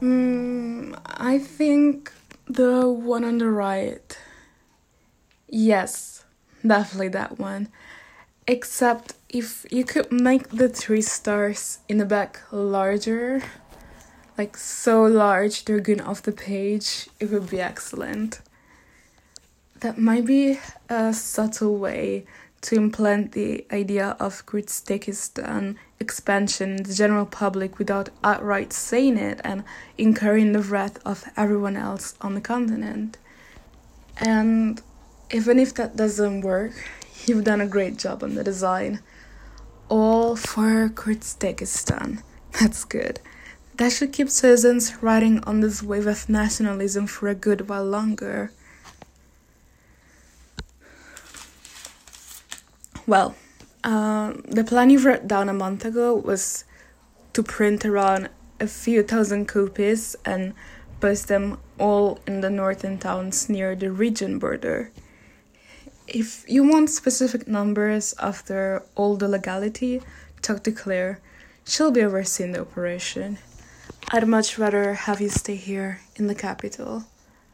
I think the one on the right. Yes, definitely that one. Except if you could make the 3 stars in the back larger, like so large they're going off the page, it would be excellent. That might be a subtle way to implant the idea of Kyrgyzstan expansion in the general public without outright saying it and incurring the wrath of everyone else on the continent. And even if that doesn't work, you've done a great job on the design. All for Kyrgyzstan. That's good. That should keep citizens riding on this wave of nationalism for a good while longer. Well, the plan you wrote down a month ago was to print around a few thousand copies and post them all in the northern towns near the region border. If you want specific numbers after all the legality, talk to Claire. She'll be overseeing the operation. I'd much rather have you stay here in the capital.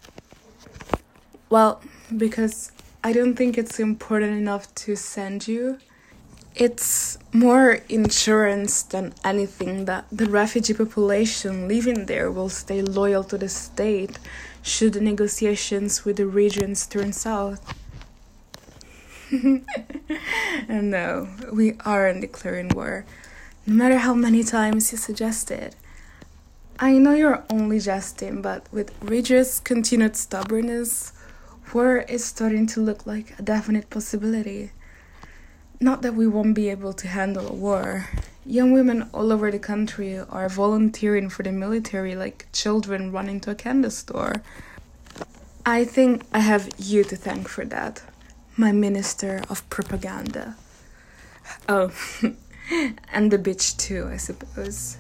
Well, because I don't think it's important enough to send you. It's more insurance than anything that the refugee population living there will stay loyal to the state should the negotiations with the regions turn south. And no, we aren't declaring war, no matter how many times you suggest it. I know you're only jesting, but with Regis' continued stubbornness, war is starting to look like a definite possibility. Not that we won't be able to handle a war. Young women all over the country are volunteering for the military like children running to a candy store. I think I have you to thank for that, my minister of propaganda. Oh, and the bitch too, I suppose.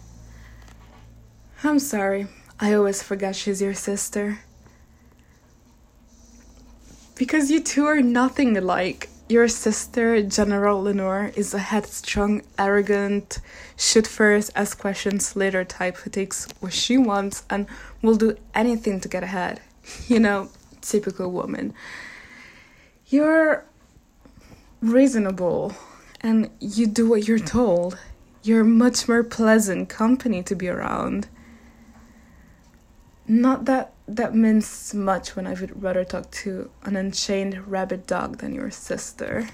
I'm sorry, I always forget she's your sister. Because you two are nothing alike. Your sister, General Lenore, is a headstrong, arrogant, shoot first, ask questions later type who takes what she wants and will do anything to get ahead. You know, typical woman. You're reasonable and you do what you're told. You're much more pleasant company to be around. Not that means much when I would rather talk to an unchained rabbit dog than your sister.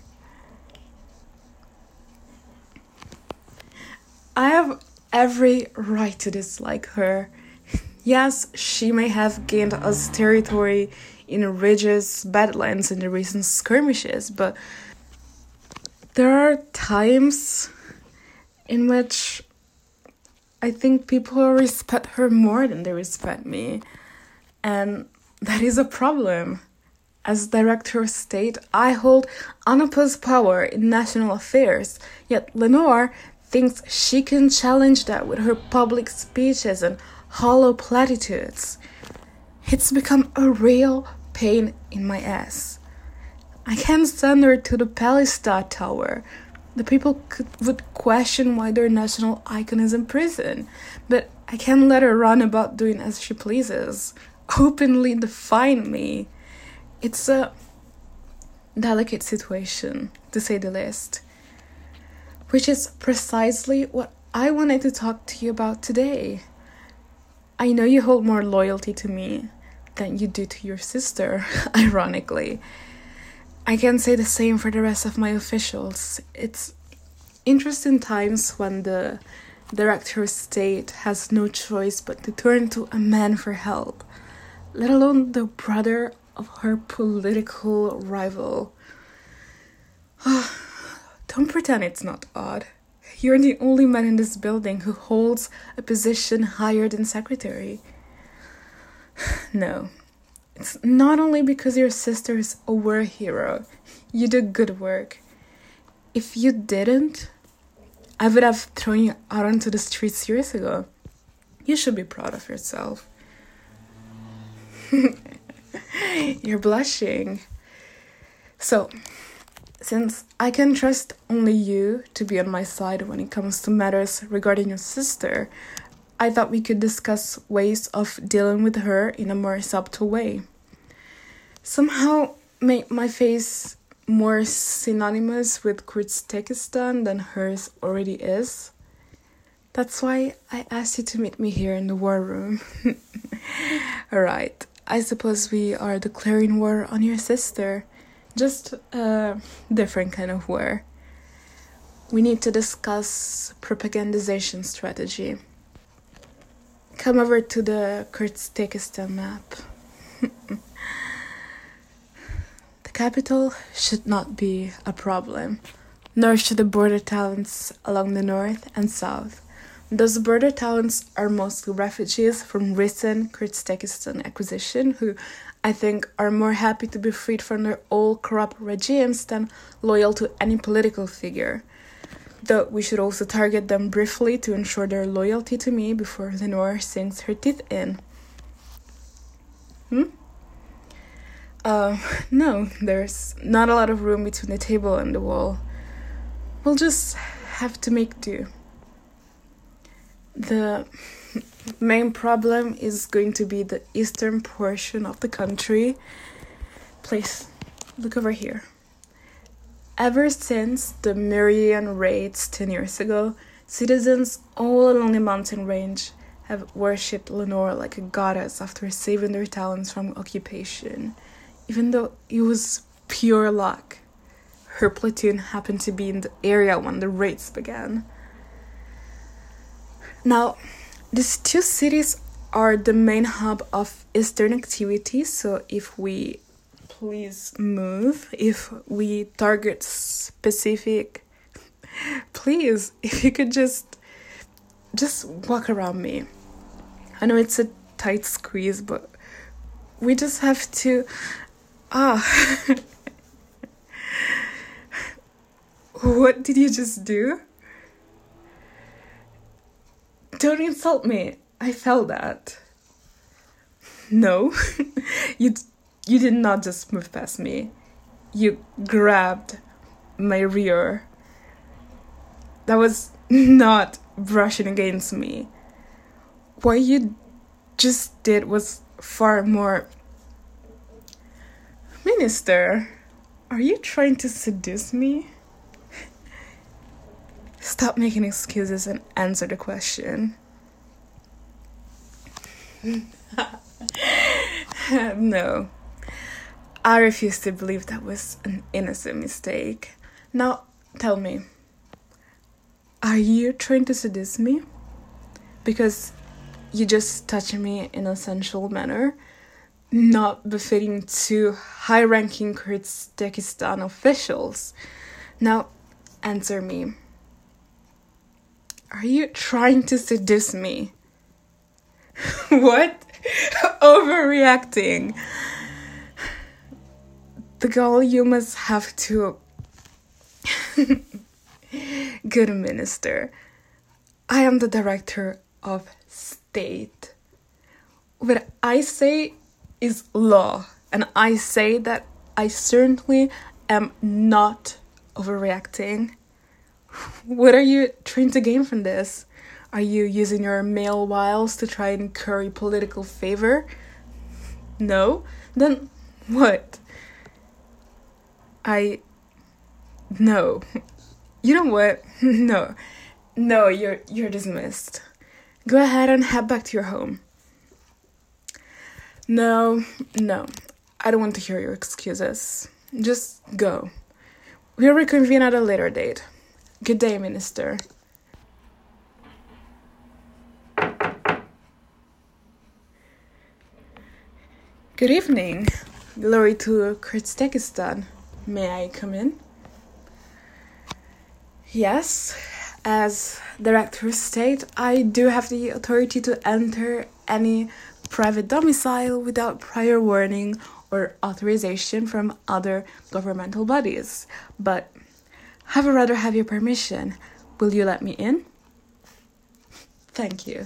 I have every right to dislike her. Yes, she may have gained us territory in Ridge's Badlands in the recent skirmishes, but there are times in which I think people respect her more than they respect me. And that is a problem. As Director of State, I hold unopposed power in national affairs, yet Lenore thinks she can challenge that with her public speeches and hollow platitudes. It's become a real pain in my ass. I can't send her to the Palestine Tower. The people would question why their national icon is in prison, but I can't let her run about doing as she pleases, openly define me. It's a delicate situation, to say the least, which is precisely what I wanted to talk to you about today. I know you hold more loyalty to me than you do to your sister, ironically. I can say the same for the rest of my officials. It's interesting times when the Director of State has no choice but to turn to a man for help, let alone the brother of her political rival. Don't pretend it's not odd. You're the only man in this building who holds a position higher than secretary. No. It's not only because your sister is a war hero. You do good work. If you didn't, I would have thrown you out onto the streets years ago. You should be proud of yourself. You're blushing. So, since I can trust only you to be on my side when it comes to matters regarding your sister, I thought we could discuss ways of dealing with her in a more subtle way. Somehow make my face more synonymous with Kyrgyzstan than hers already is. That's why I asked you to meet me here in the war room. Alright, I suppose we are declaring war on your sister. Just a different kind of war. We need to discuss propagandization strategy. Come over to the Kyrgyzstan map. The capital should not be a problem, nor should the border towns along the north and south. Those border towns are mostly refugees from recent Kyrgyzstan acquisition who, I think, are more happy to be freed from their old corrupt regimes than loyal to any political figure. Though we should also target them briefly to ensure their loyalty to me before Lenore sinks her teeth in. No, there's not a lot of room between the table and the wall. We'll just have to make do. The main problem is going to be the eastern portion of the country. Please, look over here. Ever since the Meridian raids 10 years ago, citizens all along the mountain range have worshipped Lenore like a goddess after saving their towns from occupation. Even though it was pure luck, her platoon happened to be in the area when the raids began. Now, these two cities are the main hub of eastern activity, so if we please move, if we target specific, please, if you could just walk around me. I know it's a tight squeeze, but we just have to, What did you just do? Don't insult me. I felt that. No, you did not just move past me. You grabbed my rear. That was not brushing against me. What you just did was far more... Minister, are you trying to seduce me? Stop making excuses and answer the question. No. I refuse to believe that was an innocent mistake. Now, tell me. Are you trying to seduce me? Because you just touched me in a sensual manner, not befitting two high-ranking Kyrgyzstan officials. Now, answer me. Are you trying to seduce me? What? Overreacting. The gall you must have to... Good minister. I am the director of state. What I say is law. And I say that I certainly am not overreacting. What are you trying to gain from this? Are you using your male wiles to try and curry political favor? No? Then what? No. You know what? No. No, you're dismissed. Go ahead and head back to your home. No. I don't want to hear your excuses. Just go. We'll reconvene at a later date. Good day, Minister. Good evening. Glory to Kyrgyzstan. May I come in? Yes, as Director of State, I do have the authority to enter any private domicile without prior warning or authorization from other governmental bodies. But I would rather have your permission. Will you let me in? Thank you.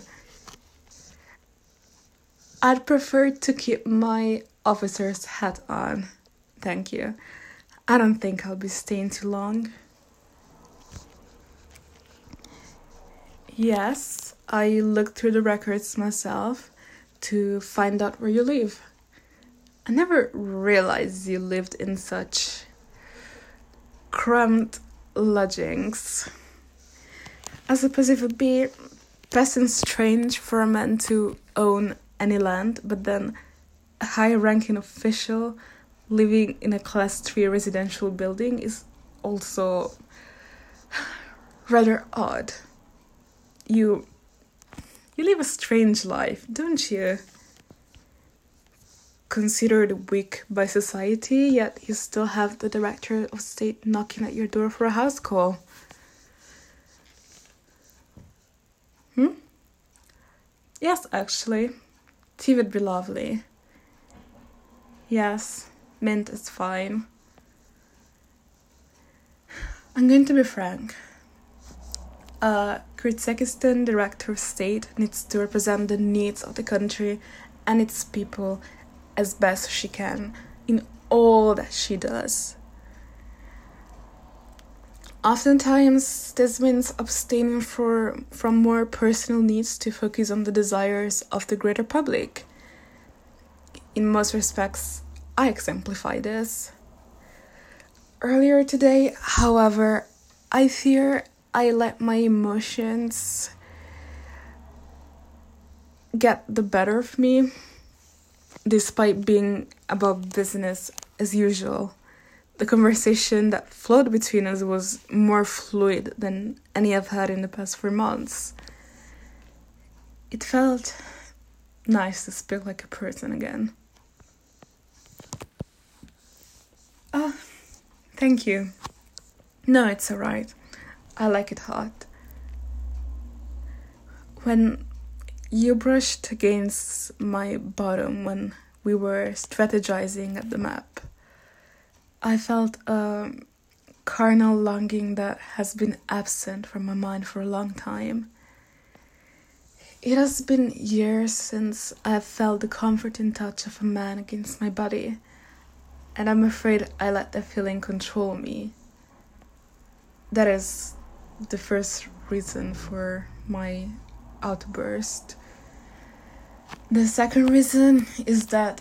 I'd prefer to keep my officer's hat on. Thank you. I don't think I'll be staying too long. Yes, I looked through the records myself to find out where you live. I never realized you lived in such cramped lodgings. I suppose it would be best and strange for a man to own any land, but then a high-ranking official living in a Class 3 residential building is also rather odd. You live a strange life, don't you? Considered weak by society, yet you still have the director of state knocking at your door for a house call. Yes, actually. Tea would be lovely. Yes, mint is fine. I'm going to be frank. Kyrgyzstan director of state needs to represent the needs of the country and its people as best she can in all that she does. Oftentimes, this means abstaining from more personal needs to focus on the desires of the greater public. In most respects, I exemplify this. Earlier today, however, I fear I let my emotions get the better of me, despite being about business as usual. The conversation that flowed between us was more fluid than any I've had in the past 4 months. It felt nice to speak like a person again. Oh, thank you. No, it's alright. I like it hot. When you brushed against my bottom when we were strategizing at the map, I felt a carnal longing that has been absent from my mind for a long time. It has been years since I have felt the comforting touch of a man against my body, and I'm afraid I let that feeling control me. That is the first reason for my outburst. The second reason is that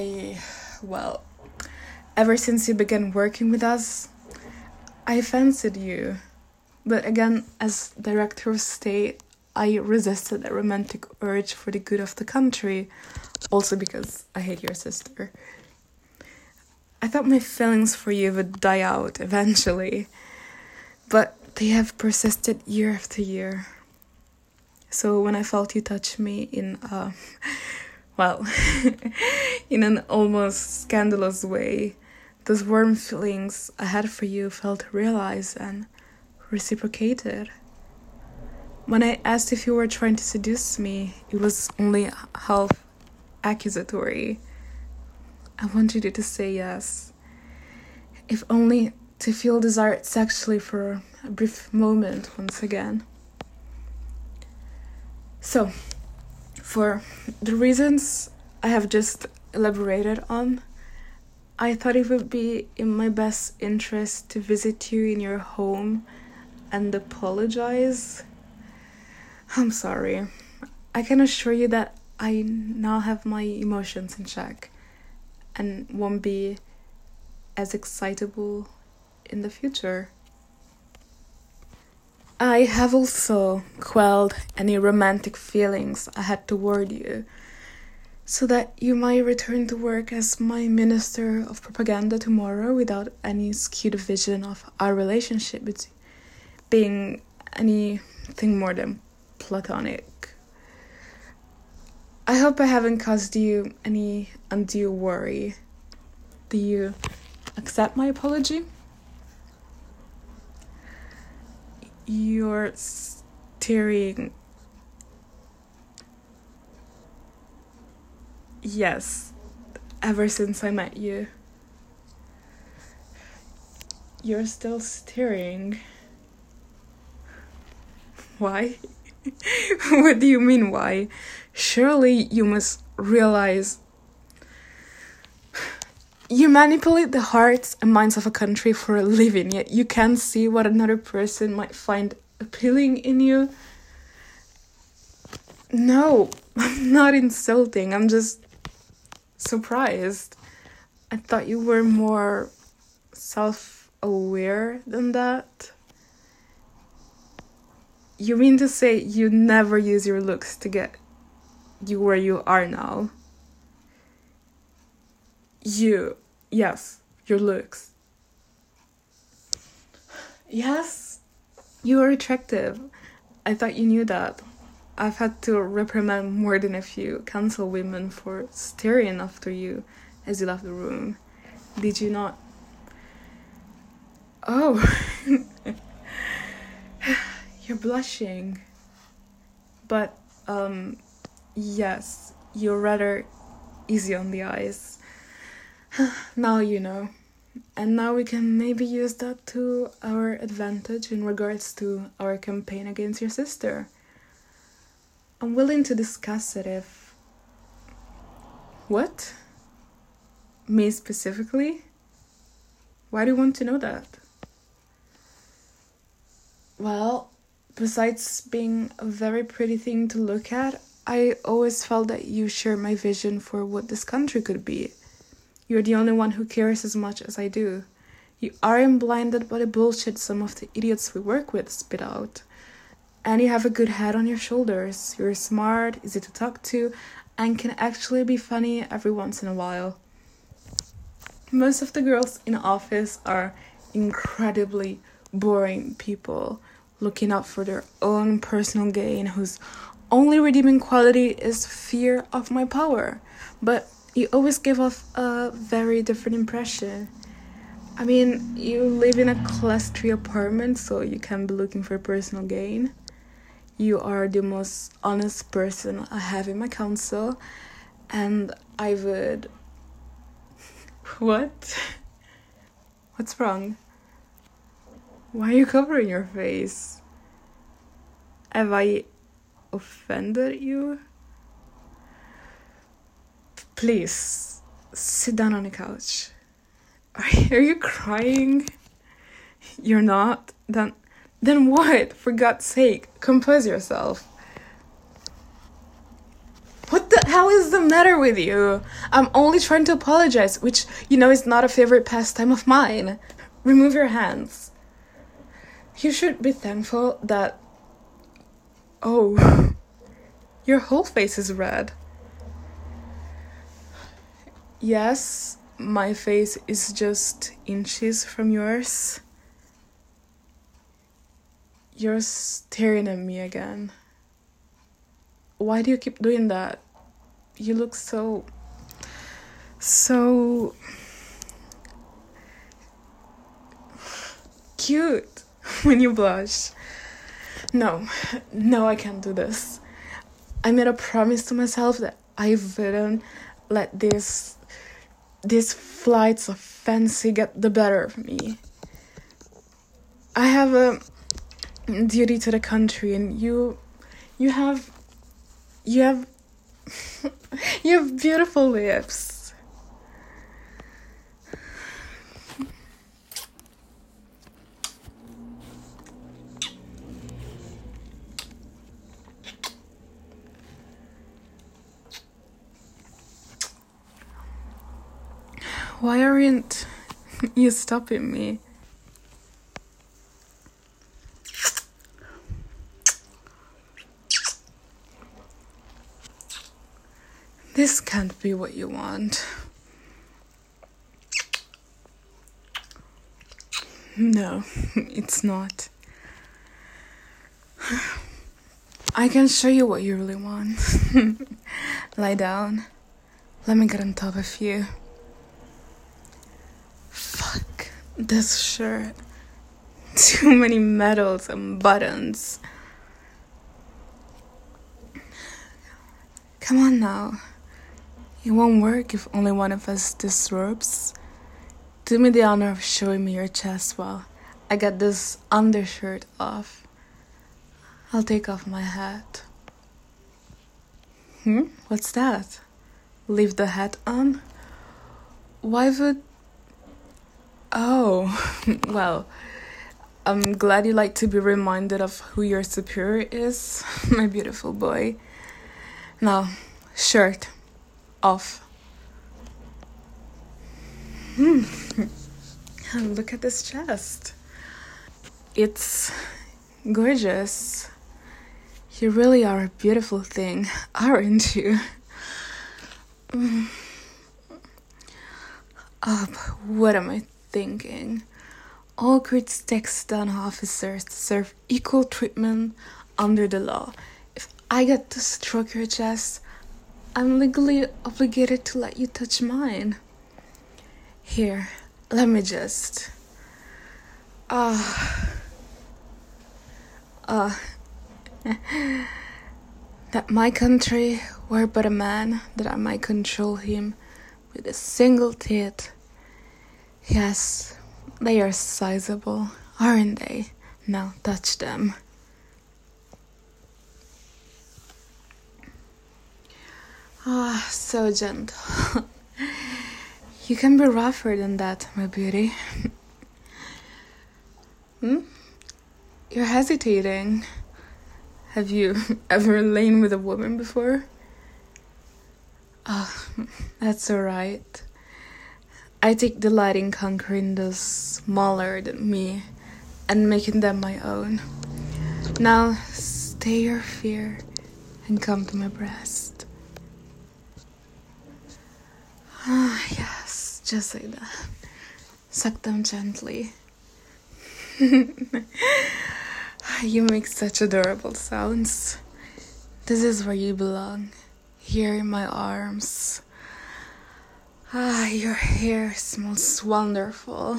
ever since you began working with us, I fancied you. But again, as director of state, I resisted that romantic urge for the good of the country, also because I hate your sister. I thought my feelings for you would die out eventually, but they have persisted year after year. So when I felt you touch me in in an almost scandalous way, those warm feelings I had for you felt realized and reciprocated. When I asked if you were trying to seduce me, it was only half accusatory. I wanted you to say yes, if only to feel desired sexually for a brief moment once again. So, for the reasons I have just elaborated on, I thought it would be in my best interest to visit you in your home and apologize. I'm sorry. I can assure you that I now have my emotions in check and won't be as excitable in the future. I have also quelled any romantic feelings I had toward you, so that you might return to work as my Minister of Propaganda tomorrow without any skewed vision of our relationship being anything more than platonic. I hope I haven't caused you any undue worry. Do you accept my apology? You're staring. Yes, ever since I met you. You're still staring. Why? What do you mean, why? Surely you must realize you manipulate the hearts and minds of a country for a living, yet you can't see what another person might find appealing in you. No, I'm not insulting. I'm just surprised. I thought you were more self-aware than that. You mean to say you never use your looks to get you where you are now? Yes, your looks. Yes, you are attractive. I thought you knew that. I've had to reprimand more than a few cancel women for staring after you as you left the room. Did you not? Oh, you're blushing. But, yes, you're rather easy on the eyes. Now you know. And now we can maybe use that to our advantage in regards to our campaign against your sister. I'm willing to discuss it if... What? Me specifically? Why do you want to know that? Well, besides being a very pretty thing to look at, I always felt that you share my vision for what this country could be. You're the only one who cares as much as I do. You aren't blinded by the bullshit some of the idiots we work with spit out. And you have a good head on your shoulders. You're smart, easy to talk to, and can actually be funny every once in a while. Most of the girls in the office are incredibly boring people, looking out for their own personal gain, whose only redeeming quality is fear of my power. But you always give off a very different impression. I mean, you live in a class 3 apartment, so you can be looking for personal gain. You are the most honest person I have in my council, and I would... What? What's wrong? Why are you covering your face? Have I offended you? Please, sit down on the couch. Are you crying? You're not? Then what? For God's sake, compose yourself. What the hell is the matter with you? I'm only trying to apologize, which, is not a favorite pastime of mine. Remove your hands. You should be thankful that... Oh, your whole face is red. Yes, my face is just inches from yours. You're staring at me again. Why do you keep doing that? You look so cute when you blush. No, I can't do this. I made a promise to myself that I wouldn't let these flights of fancy get the better of me. I have a duty to the country, and you have you have beautiful lips. Why aren't you stopping me? This can't be what you want. No, it's not. I can show you what you really want. Lie down. Let me get on top of you. Fuck, this shirt. Too many medals and buttons. Come on now. It won't work if only one of us disrobes. Do me the honor of showing me your chest while I get this undershirt off. I'll take off my hat. What's that? Leave the hat on? Why would... Oh, well, I'm glad you like to be reminded of who your superior is, my beautiful boy. Now, shirt off. Look at this chest. It's gorgeous. You really are a beautiful thing, aren't you? Oh, but what am I thinking? All Crete Texan officers deserve equal treatment under the law. If I get to stroke your chest, I'm legally obligated to let you touch mine. Here, let me just... that my country were but a man, that I might control him with a single teeth. Yes, they are sizable, aren't they? Now touch them. So gentle. You can be rougher than that, my beauty. You're hesitating. Have you ever lain with a woman before? Oh, that's alright. I take delight in conquering those smaller than me and making them my own. Now, stay your fear and come to my breast. Yes, just like that. Suck them gently. You make such adorable sounds. This is where you belong. Here in my arms. Your hair smells wonderful.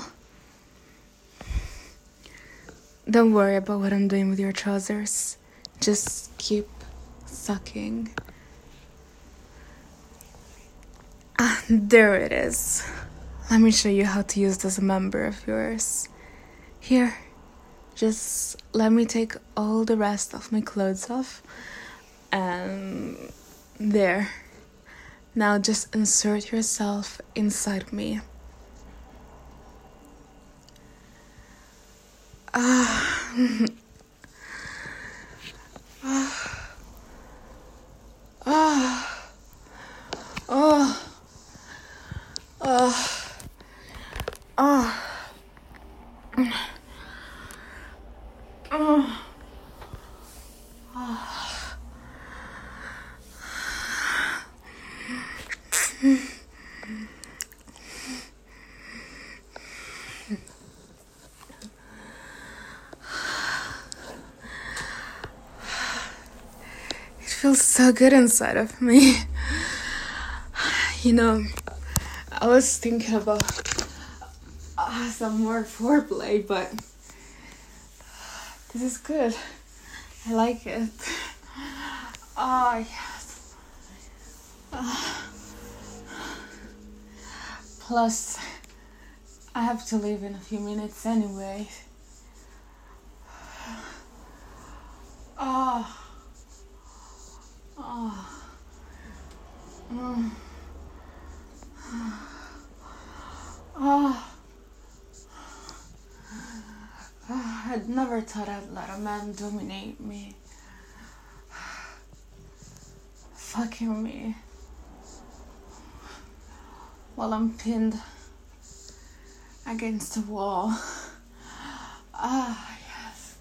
Don't worry about what I'm doing with your trousers. Just keep sucking. There it is. Let me show you how to use this member of yours. Here, just let me take all the rest of my clothes off. And there. Now just insert yourself inside me. It feels so good inside of me. You know, I was thinking about some more foreplay, but this is good. I like it. Oh, yes. Plus, I have to leave in a few minutes anyway. I'd never thought I'd let a man dominate me. Fucking me. While I'm pinned against the wall. Yes.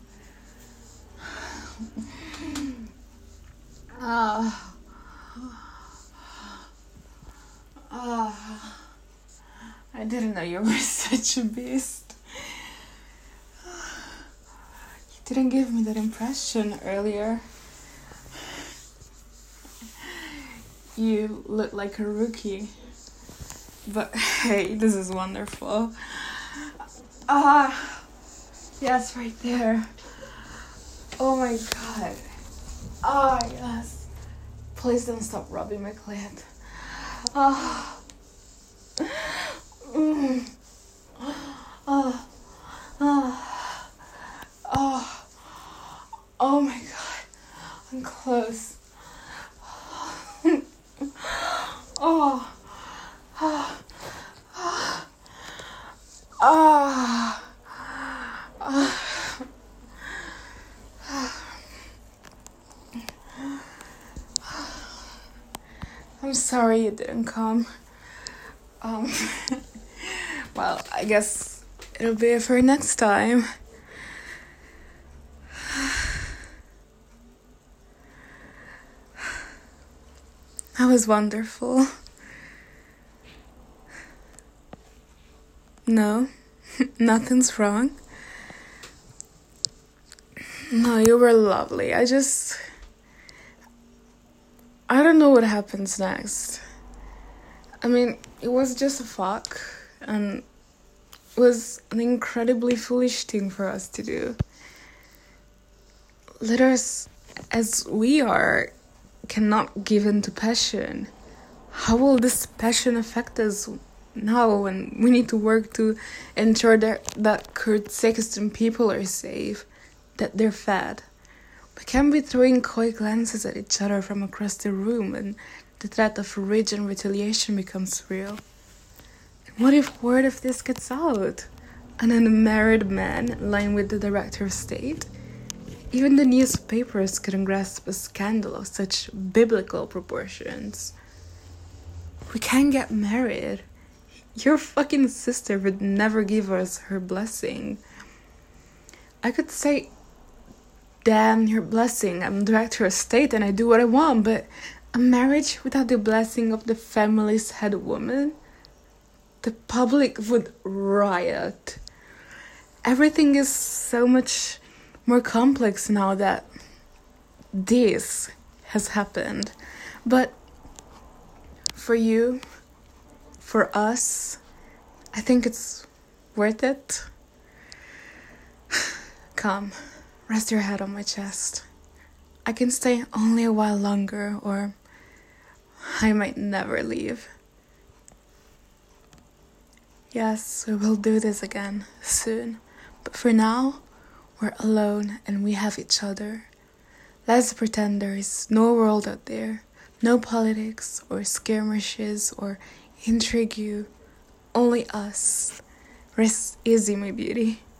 I didn't know you were such a beast. You didn't give me that impression earlier. You look like a rookie. But hey, this is wonderful. Yes, right there. Oh my god. Yes. Please don't stop rubbing my clit. Oh my god. I'm close. I'm sorry you didn't come. Um, well, I guess it'll be for next time. That was wonderful. No, nothing's wrong. No, you were lovely. I don't know what happens next. I mean, it was just a fuck, and it was an incredibly foolish thing for us to do. Letters, as we are, cannot give in to passion. How will this passion affect us now when we need to work to ensure that Kurt Sexton people are safe, that they're fed? We can't be throwing coy glances at each other from across the room and the threat of rage and retaliation becomes real. And what if word of this gets out? An unmarried man lying with the director of state? Even the newspapers couldn't grasp a scandal of such biblical proportions. We can't get married. Your fucking sister would never give us her blessing. I could say, damn your blessing, I'm director of state and I do what I want, but a marriage without the blessing of the family's head woman? The public would riot. Everything is so much more complex now that this has happened. But for you, for us, I think it's worth it. Come, rest your head on my chest. I can stay only a while longer, or I might never leave. Yes, we will do this again soon. But for now, we're alone and we have each other. Let's pretend there is no world out there. No politics or skirmishes or intrigue. Only us. Rest easy, my beauty.